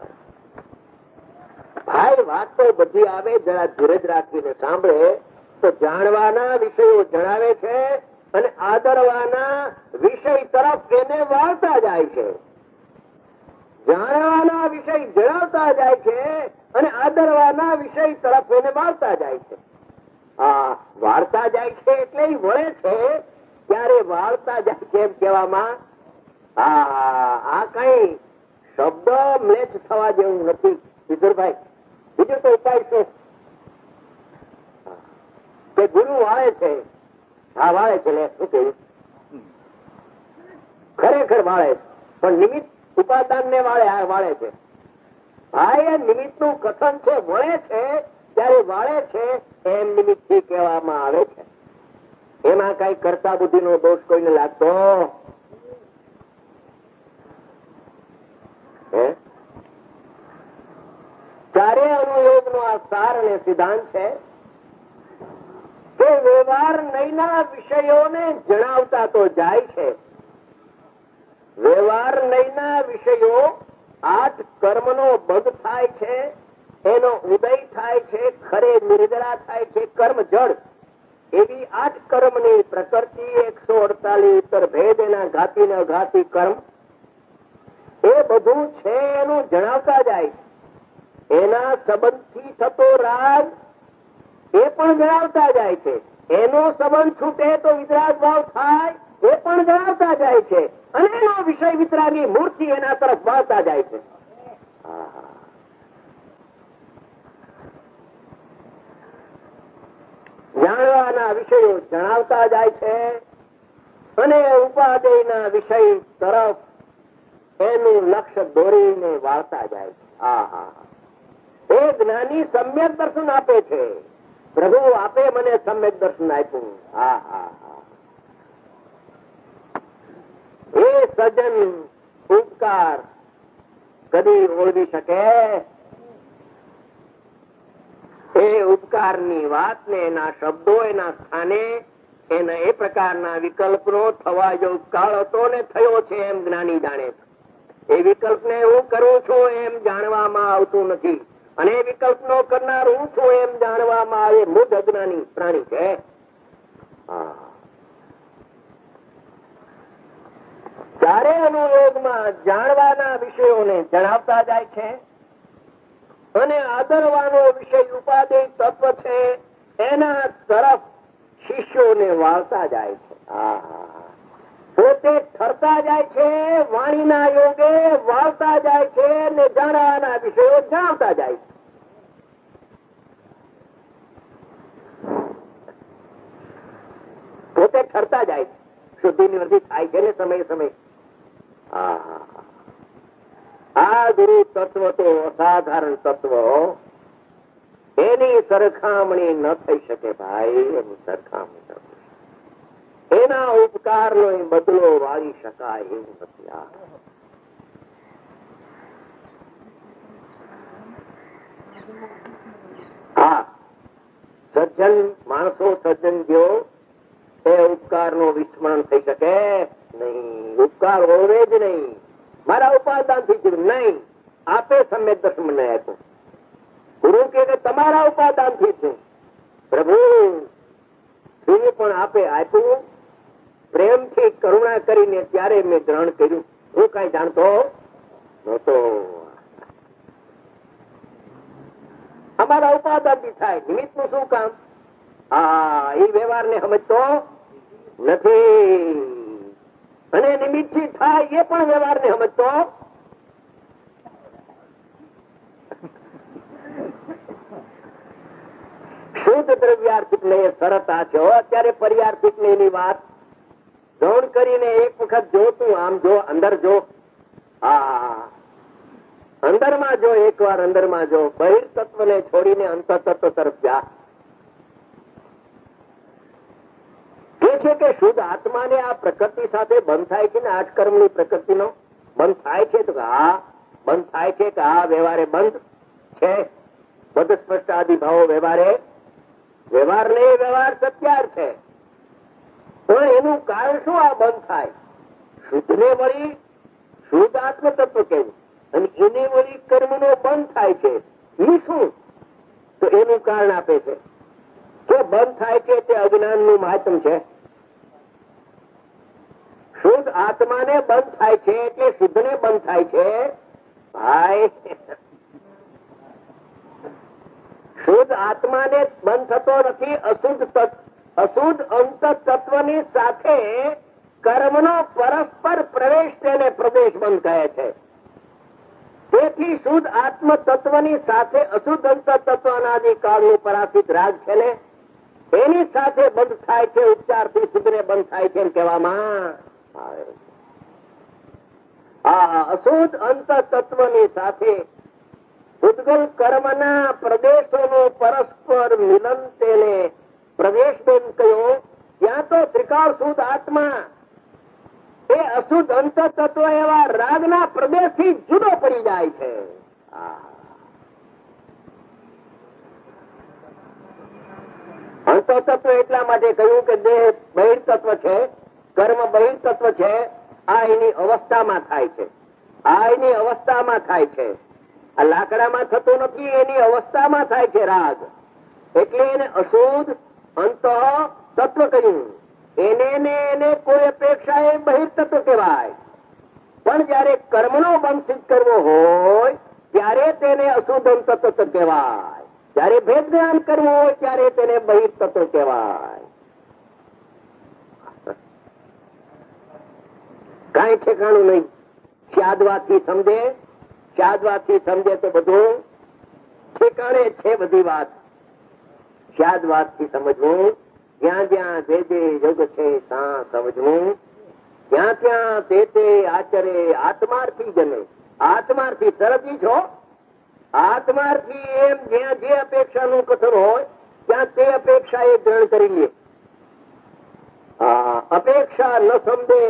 ભાઈ, વાત તો બધી આવે. જરા ધીરજ રાખીને સાંભળે તો જાણવાના વિષયો જણાવે છે અને આદરવાના વિષય તરફ એને વાળતા જાય છે. જાણવાના વિષય જણાવતા જાય છે અને આદરવાના વિષય તરફ એને વાળતા જાય છે. વાળતા જાય છે એટલે વળે છે, ત્યારે વાળતા જાય છે એમ કહેવામાં આ કઈ શબ્દ મેચ થવા જેવું નથી. કિશોરભાઈ, બીજું તો ઉપાય શું કે ગુરુ વાળે છે? વાળે છે. શું કહ્યું? ખરેખર વાળે છે, પણ નિમિત્ત ઉપાદાન ને વાળે છે. ભાઈ, એ નિમિત્ત નું કથન છે. વળે છે ત્યારે વાળે છે એમ નિમિત્ત થી કહેવામાં આવે છે. એમાં કઈ કરતા બુદ્ધિ નો દોષ કોઈને લાગતો? ચારે અનુયોગ નો આ સાર અને સિદ્ધાંત છે કે વ્યવહાર નયના વિષયોને જણાવતા તો જાય છે. વ્યવહાર નયના વિષયો 8 કર્મનો બંધ થાય છે, એનો ઉદય થાય છે, ખરે નિર્જરા થાય છે, કર્મ જડ. એવી 8 કર્મની પ્રકૃતિ 148 ઉત્તર ભેદ, એના ઘાતી ને અઘાતી કર્મ, એ બધું છે એનું જણાવતા જાય છે. એના સંબંધથી થતો રાગ એ પણ જણાવતા જાય છે. એનો સંબંધ છૂટે તો વિતરાગ ભાવ થાય એ પણ જણાવતા જાય છે. અને એનો વિષય વિતરાગી મૂર્તિ એના તરફ વાળતા જાય છે. જાણવાના વિષયો જણાવતા જાય છે અને ઉપાદેયના વિષય તરફ એનું લક્ષ્ય દોરીને વાળતા જાય છે. એ જ્ઞાની સમ્યક દર્શન આપે છે. પ્રભુ આપે મને સમ્યક દર્શન આપ્યું. એ સજ્જન ઉપકાર કદી ઓળવી શકે? એ ઉપકારની વાતને એના શબ્દો એના સ્થાને એના એ પ્રકારના વિકલ્પનો થવા જો કાળ હતો ને થયો છે એમ જ્ઞાની જાણે છે. એ વિકલ્પને હું કરું છું એમ જાણવામાં આવતું નથી, અને એ વિકલ્પનો કરનાર હું છું એમ જાણવામાં આવે મૂઢ અજ્ઞાની પ્રાણી છે. ચારે અનુયોગમાં જાણવાના વિષયોને જણાવતા જાય છે અને આદરવાનો વિષય ઉપાદેય તત્વ છે એના તરફ શિષ્યોને વાળતા જાય છે. પોતે ઠરતા જાય છે, વાણીના યોગે વાળતા જાય છે ને જાણવાના વિષયો જણાવતા જાય છે. પોતે ઠરતા જાય છે, શુદ્ધિ નિવૃત્તિ થાય છે ને સમય સમય. આ ગુરુ તત્વ તો અસાધારણ તત્વ, એની સરખામણી ન થઈ શકે ભાઈ. એની સરખામણી એના ઉપકાર નો બદલો વાળી શકાય એવું નથી. સજ્જન માણસો સજ્જન ગયો એ ઉપકાર નું વિસ્મરણ થઈ શકે નહીં. ઉપકાર હોવે જ નહીં. મારા ઉપાદાન થી નહીં, આપે સમ્યક દર્શન મને આપ્યું. ગુરુ કે તમારા ઉપાદાન થી છે. પ્રભુ પણ આપે આપ્યું પ્રેમથી કરુણા કરીને, ત્યારે મેં ગ્રહણ કર્યું. હું કઈ જાણતો નહોતો. અમારા ઉપાદાનથી થાય. નિમિત્ત નું શું કામ? હા, એ વ્યવહાર ને સમજતો નથી. અને નિમિત્ત થી થાય એ પણ વ્યવહાર ને સમજતો. શુદ્ધ દ્રવ્યાર્થિક ને એ શરત આ છે. અત્યારે પર્યાર્થિક ને એની વાત ગૌણ કરીને એક વખત જો, તું આમ જો, અંદર જો. હા, અંદરમાં જો, એકવાર અંદરમાં જો. બહિર તત્વ ને છોડીને અંત તત્વ તરફ જા. કે છે કે શુદ્ધ આત્માને આ પ્રકૃતિ સાથે બંધ થાય છે ને, આઠ કર્મની પ્રકૃતિનો બંધ થાય છે. તો હા, બંધ થાય છે કે આ વ્યવહારે બંધ છે. બધ સ્પષ્ટ આદિ ભાવો વ્યવહારે વ્યવહાર ને વ્યવહાર સત્યાર છે. પણ એનું કારણ શું આ બંધ થાય? શુદ્ધ ને વળી શુદ્ધ આત્મ તત્વ કેવું, અને એને વળી કર્મ નો બંધ થાય છે. એ શું? તો એનું કારણ આપે છે કે બંધ થાય છે તે અજ્ઞાન નું મહાત્મ છે. શુદ્ધ આત્માને બંધ થાય છે એટલે શુદ્ધ ને બંધ થાય છે. ભાઈ, શુદ્ધ આત્માને બંધ થતો નથી. અશુદ્ધ અંત તત્વની સાથે કર્મનો પરસ્પર પ્રવેશ તેને પ્રદેશ બંધ કહે છે. તેથી શુદ્ધ આત્મ તત્વની સાથે અશુદ્ધ અંત તત્વ અનાદિકાળનું પરાસિત રાગ છે ને, એની સાથે બંધ થાય છે. ઉપચારથી શુદ્ધ ને બંધ થાય છે એમ કહેવામાં આવે. આ અશુદ્ધ અંત તત્વની સાથે ઉદ્ગલ કર્મના પ્રદેશોનું પરસ્પર મિલન તેને પ્રદેશ બંધ કહ્યો. ત્યાં તો ત્રિકાળ શુદ્ધ આત્મા એ અશુદ્ધ અંત તત્વ એવા રાગના પ્રદેશથી જુદો પડી જાય છે. અંત તત્વ એટલા માટે કહ્યું કે દેહ બહિર તત્વ છે, કર્મ બહિર તત્વ છે. આ એની અવસ્થામાં થાય છે. આ એની અવસ્થામાં થાય છે. આ લાકડામાં થતો નથી, એની અવસ્થામાં થાય છે રાગ. એટલે એને અશુદ્ધ અંત તત્વ કહ્યું. એને કોઈ અપેક્ષા એ બહિર તત્વ કહેવાય. પણ જયારે કર્મનો બંધ સિદ્ધ કરવો હોય ત્યારે તેને અશુદ્ધ અંત તત્વ કહેવાય. જયારે ભેદ જ્ઞાન કરવું હોય ત્યારે તેને બહિર તત્વ કહેવાય. કઈ ઠેકાણું નહીં. શાદવાથી સમજે તો બધું ઠેકાણે છે. બધી વાત શાદવાથી સમજવું. જ્યાં જ્યાં જે જે યોગ છે ત્યાં સમજવું. ત્યાં ત્યાં તે આચરે આત્માર્થી જને. આત્માર્થી સરજી છો. આત્માર્થી એમ જ્યાં જે અપેક્ષાનું કથન હોય ત્યાં તે અપેક્ષા એ ગ્રહણ કરી લે. અપેક્ષા ન સમજે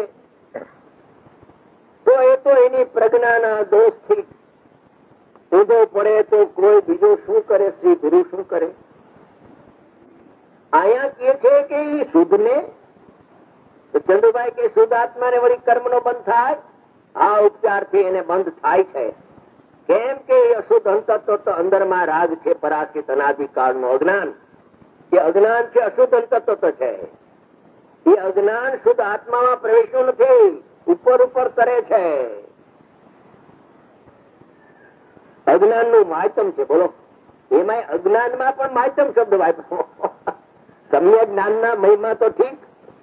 તો એ તો એની પ્રજ્ઞાના દોષથી ઊંધો પડે. તો કોઈ બીજું શું કરે? શ્રી ગુરુ શું કરે? અહીંયા કે છે કે એ શુદ્ધ ને ચંદુભાઈ કે શુદ્ધ આત્માને વળી કર્મનો બંધ થાય. આ ઉપચારથી એને બંધ થાય છે. કેમ કે અશુદ્ધ અંત તો અંદરમાં રાગ છે, પરાશિત અનાદિકાળનું અજ્ઞાન. એ અજ્ઞાન છે, અશુદ્ધ અંત તો છે. એ અજ્ઞાન શુદ્ધ આત્મામાં પ્રવેશ્યું નથી, ઉપર કરે છે. અજ્ઞાન નું માયતમ છે. બોલો, એમાં અજ્ઞાનમાં પણ માયતમ શબ્દ વાપરો. સમ્યક જ્ઞાનના મહિમા તો ઠીક.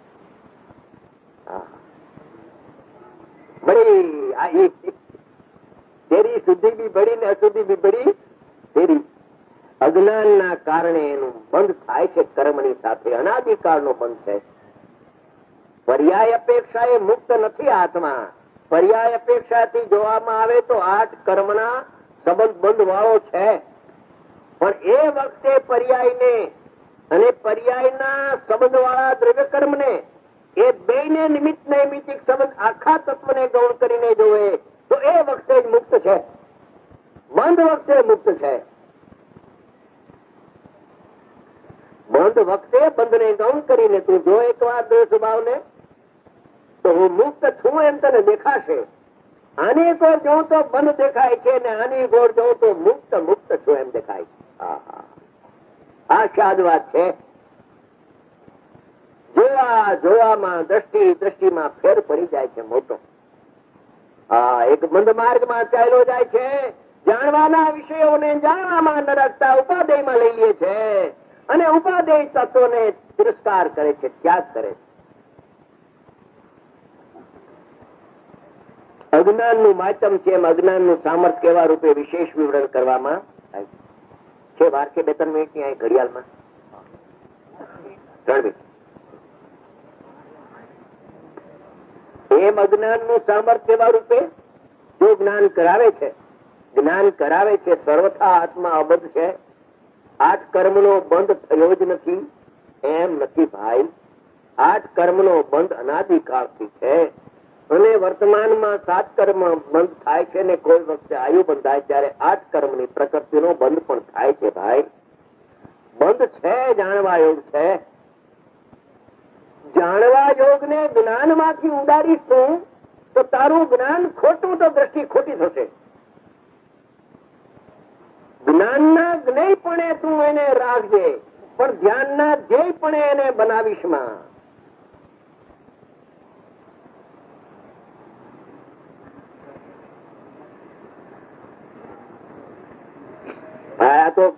બડી તેરી શુદ્ધિ બી બડી ને અશુદ્ધિ બી બડી તેરી. અજ્ઞાન ના કારણે એનું બંધ થાય છે. કર્મની સાથે અનાદિકાળનો બંધ છે. પર્યાય અપેક્ષા એ મુક્ત નથી આત્મા. પર્યાય અપેક્ષાથી જોવામાં આવે તો આઠ કર્મના સંબંધ બંધ વાળો છે. પણ એ વખતે પર્યાયને અને પર્યાયના સંબંધ વાળા દ્રવ્ય કર્મને એ બેયને નિમિત્ત નૈમિતિક સંબંધ આખા તત્વને ગૌણ કરીને જોવે તો એ વખતે જ મુક્ત છે. બંધ વખતે મુક્ત છે. બંધ વખતે બંધને ગૌણ કરીને તું જો એકવાર દ્વેષ ભાવને તો હું મુક્ત છું એમ તને દેખાશે. આની ગોળ જોઉં તો બંધ દેખાય છે ને આની ગોળ જોઉં તો મુક્ત છું એમ દેખાય છે. આ શાદ વાત છે. જોવામાં દ્રષ્ટિમાં ફેર પડી જાય છે મોટો. એક મંદ માર્ગમાં ચાલ્યો જાય છે, જાણવાના વિષયોને જાણવામાં ન રાખતા ઉપાદેયમાં લઈ લે છે અને ઉપાદેય તત્વોને તિરસ્કાર કરે છે, ત્યાગ કરે છે. અજ્ઞાનનું માધ્યમ છે એમ અજ્ઞાનનું સામર્થ્ય કેવા રૂપે વિશેષ વિવરણ કરવામાં આવે છે. વાર છે 2-3 મિનિટની અહીં ઘડિયાળમાં 3 મિનિટ. એમ અજ્ઞાનનું સામર્થ્ય કેવા રૂપે જો જ્ઞાન કરાવે છે, સર્વથા આત્મા અબદ્ધ છે, 8 કર્મનો બંધ થયો જ નથી એમ નથી ભાઈ. 8 કર્મનો બંધ અનાદિકાળથી છે અને વર્તમાનમાં 7 કર્મ બંધ થાય છે ને કોઈ વખતે આયુ બંધાય ત્યારે 8 કર્મની પ્રકૃતિનો બંધ પણ થાય છે ભાઈ. બંધ છે, જાણવા યોગ છે. જાણવા યોગ ને જ્ઞાન માંથી ઉડાડીશું તો તારું જ્ઞાન ખોટું તો દ્રષ્ટિ ખોટી થશે. જ્ઞાનના જ્ઞેયપણે તું એને રાખજે પણ ધ્યાનના ધ્યેયપણે એને બનાવીશમાં. આ તો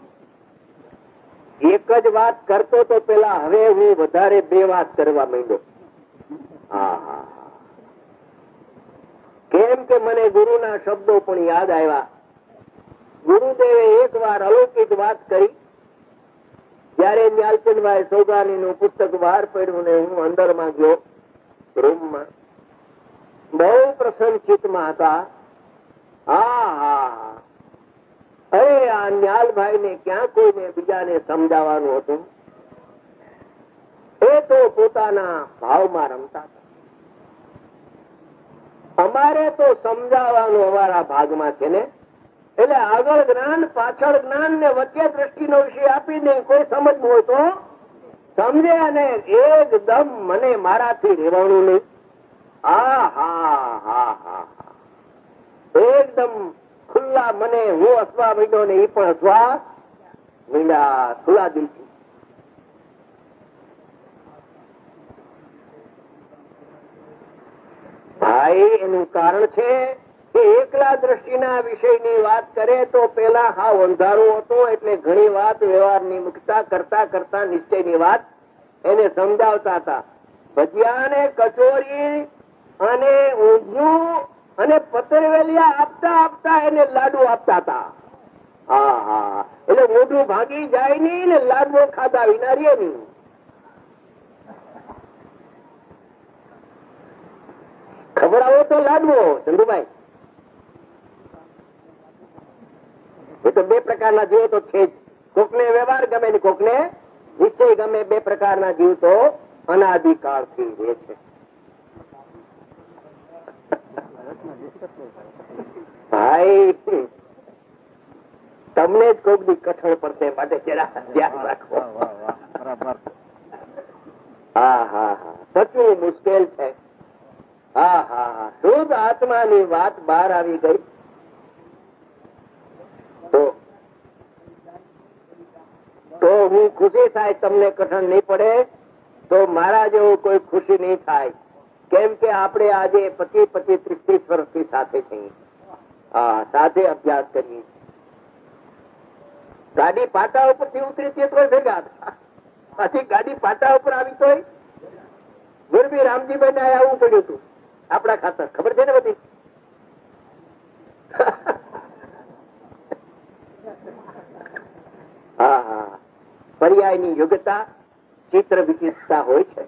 એક જ વાત કરતો તો પેલા હવે હું વધારે 2 વાત કરવા માંડ્યો. કેમ કે મને ગુરુના શબ્દો પણ યાદ આવ્યા. ગુરુદેવે એક વાર અલૌકિક વાત કરી જયારે ન્યાલચંદભાઈ સોગાની નું પુસ્તક બહાર પડ્યું ને હું અંદરમાં ગયો રૂમમાં. બહુ પ્રસન્ન ચિત્તમાં હતા. અરે આ ન્યાલભાઈ ને ક્યાં કોઈને બીજાને સમજાવવાનું હતું, એ તો પોતાના ભાવમાં રમતા હતા. અમારે તો સમજાવવાનું અમારા ભાગમાં છે ને, એટલે આગળ જ્ઞાન પાછળ જ્ઞાન ને વચ્ચે દ્રષ્ટિનો વિષય આપીને કોઈ સમજવું હોય તો સમજે અને એકદમ મને મારાથી રહેવાનું નહીં. એકદમ ખુલ્લા મને હું હસવા માંડ્યો ને એ પણ હસવા માંડ્યા ખુલ્લા દિલથી. ભાઈ એનું કારણ છે કે એકલા દ્રષ્ટિના વિષયની વાત કરે તો પેલા હાવ અંધારું હતું એટલે ઘણી વાત વ્યવહારની મુક્તા કરતા કરતા નિશ્ચયની વાત એને સમજાવતા હતા. ભજીયા ને કચોરી અને ઊંધિયું અને પતરવેલિયા આપતા આપતા એને લાડુ આપતા હતા. એટલે મોઢું ભાગી જાય નહી ને લાડવો ખાધા વિના રે નહી. ખવડાવો તો લાડવો ચંદુભાઈ. એ તો 2 પ્રકારના જીવો તો છે જ. કોકને વ્યવહાર ગમે ને કોકને નિશ્ચય ગમે. 2 પ્રકારના જીવ તો અનાદિકાળથી રહે છે. ભાઈ તમને જ કોક દી કઠણ પડશે માટે જરા ધ્યાન રાખો. સચવું મુશ્કેલ છે. શુદ્ધ આત્માની વાત બહાર આવી ગઈ તો હું ખુશી થાય. તમને કઠણ નહીં પડે તો મારા જેવું કોઈ ખુશી નહીં થાય. કેમ કે આપણે આજે 25-30 વર્ષથી સાથે છીએ, સાથે અભ્યાસ કરીએ. ગાડી પાટા ઉપરથી ઉતરી તે તો ભેગા હતા. પછી ગાડી પાટા ઉપર આવી તો ગુરબી રામજીભાઈ ને આવવું પડ્યું હતું આપણા ખાતર. ખબર છે ને બધી. પર્યાયની યોગ્યતા ચિત્ર વિચિત્રતા હોય છે.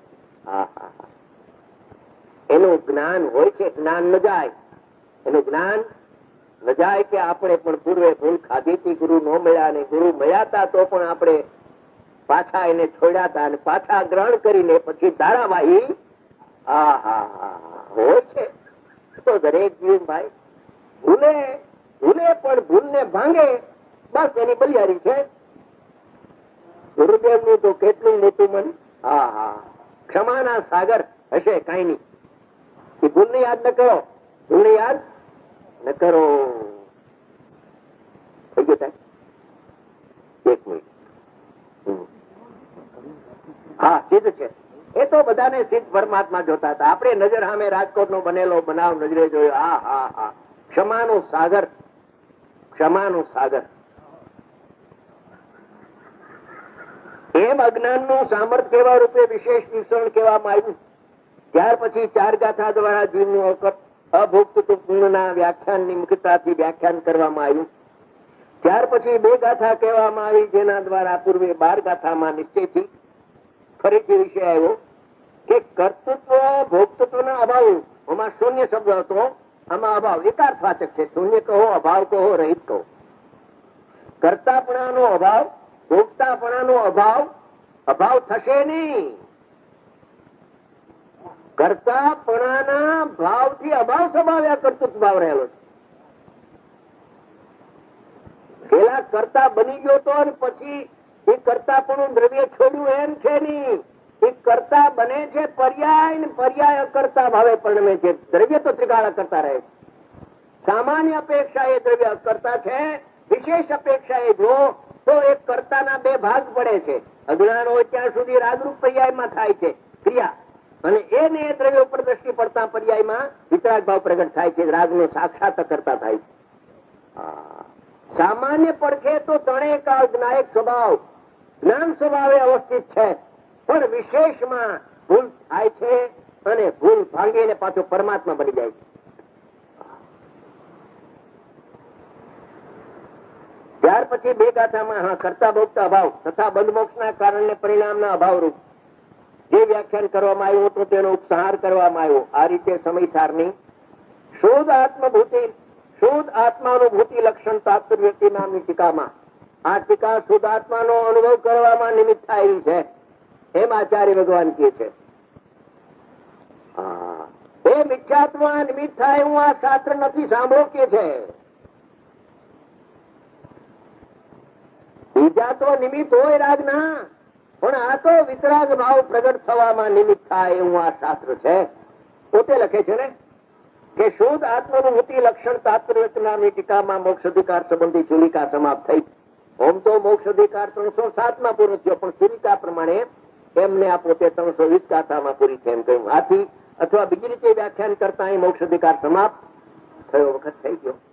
એનું જ્ઞાન હોય છે. જ્ઞાન ન જાય, એનું જ્ઞાન ન જાય કે આપણે પણ પૂર્વે ભૂલ ખાધી હતી, ગુરુ ન મળ્યા અને ગુરુ મળ્યા હતા તો પણ આપણે પાછા એને છોડ્યા હતા અને પાછા ગ્રહણ કરીને પછી ધારાવાહી હોય છે. તો દરેક જીવ ભાઈ ભૂલે પણ ભૂલને ભાંગે બસ એની બલિયારી છે. ગુરુદેવ નું તો કેટલું મોટું મન. ક્ષમાના સાગર હશે. કઈ નહીં. એ ભૂલને યાદ ન કરો, ભૂલને યાદ ન કરો. થઈ ગયો સાહેબ? 1 મિનિટ. સિદ્ધ છે. એ તો બધાને સિદ્ધ પરમાત્મા જોતા હતા. આપણે નજર સામે રાજકોટ નો બનેલો બનાવ નજરે જોયો. ક્ષમાનો સાગર ક્ષમાનું સાગર. એમ અજ્ઞાનનું સામર્થ્ય કેવા રૂપે વિશેષ વિવરણ કહેવામાં આવ્યું. ત્યાર પછી 4 ગાથા દ્વારા જીવનું અભોક્તૃત્વના વ્યાખ્યાનની મુખ્યતાથી વ્યાખ્યાન કરવામાં આવ્યું. ત્યાર પછી 2 ગાથા કહેવામાં આવી, જેના દ્વારા પૂર્વે 12 ગાથામાં નિશ્ચયથી ફરીથી વિષય આવ્યો કે કર્તૃત્વ ભોક્તૃત્વના અભાવ, આમાં શૂન્ય શબ્દ હતો, આમાં અભાવ એકાર્થવાચક છે. શૂન્ય કહો, અભાવ કહો, રહિત કહો. કર્તાપણાનો અભાવ, ભોગતાપણાનો અભાવ થશે નહીં. કર્તાપણાના ભાવથી અભાવ સ્વભાવ્યા કર્તૃત્વ ભાવ રહેલો છે. પેલા કર્તા બની ગયો તો પછી એ કર્તાપણું દ્રવ્ય છોડ્યું એમ છે નહીં. એ કર્તા બને છે પર્યાય ને પર્યાય અકર્તા ભાવે પરિણમે છે. દ્રવ્ય તો ત્રિકાળ અકર્તા રહે છે. સામાન્ય અપેક્ષા એ દ્રવ્ય અકર્તા છે. વિશેષ અપેક્ષા એ જો તો એક કર્તાના 2 ભાગ પડે છે. અજ્ઞાન હોય ત્યાં સુધી રાગરૂપ પર્યાયમાં થાય છે ક્રિયા, અને એને એ દ્રવ્ય ઉપર દ્રષ્ટિ પડતા પર્યાયમાં વિતરાગ ભાવ પ્રગટ થાય છે. રાગનો સાક્ષાત કરતા થાય છે. સામાન્ય પડખે તો ત્રણેય કાળ જ્ઞાયક સ્વભાવ, જ્ઞાન સ્વભાવે અવસ્થિત છે, પણ વિશેષમાં ભૂલ થાય છે અને ભૂલ ભાંગીને પાછો પરમાત્મા બની જાય છે. ત્યાર પછી 2 ગાથામાં કરતા ભોગતા અભાવ તથા બંધ મોક્ષના કારણે પરિણામના અભાવ રૂપ જે વ્યાખ્યાન કરવામાં આવ્યું હતું તેનો ઉપસંહાર કરવામાં આવ્યો. આ રીતે સમયસારની શુદ્ધ આત્માનુભૂતિ લક્ષણ તાત્પર્ય નામની ટીકામાં, આ ટીકા શુદ્ધ આત્માનો અનુભવ કરવામાં નિમિત્ત આવી છે એમ આચાર્ય ભગવાન કહે છે. એ મિથ્યાત્વ નિમિત્ત થાય હું આ શાસ્ત્ર નથી સાંભળો કે છે. બીજા તો નિમિત્ત હોય રાગના, પણ આ તો વિતરાગ ભાવ પ્રગટ થવામાં નિમિત્ત થાય એવું આ શાસ્ત્ર છે. પોતે લખે છે ને કે શુદ્ધ આત્માનુભૂતિ લક્ષણ તાત્પર્ય નામની ટીકામાં મોક્ષ અધિકાર સંબંધી ચુલિકા સમાપ્ત થઈ. ઓમ તો મોક્ષ અધિકાર 307માં પૂરો થયો, પણ ચુલિકા પ્રમાણે એમને આ પોતે 320 ગાથામાં પૂરી છે એમ કહ્યું. આથી અથવા બીજી રીતે વ્યાખ્યાન કરતા અહીં મોક્ષ અધિકાર સમાપ્ત થયો વખત થઈ ગયો.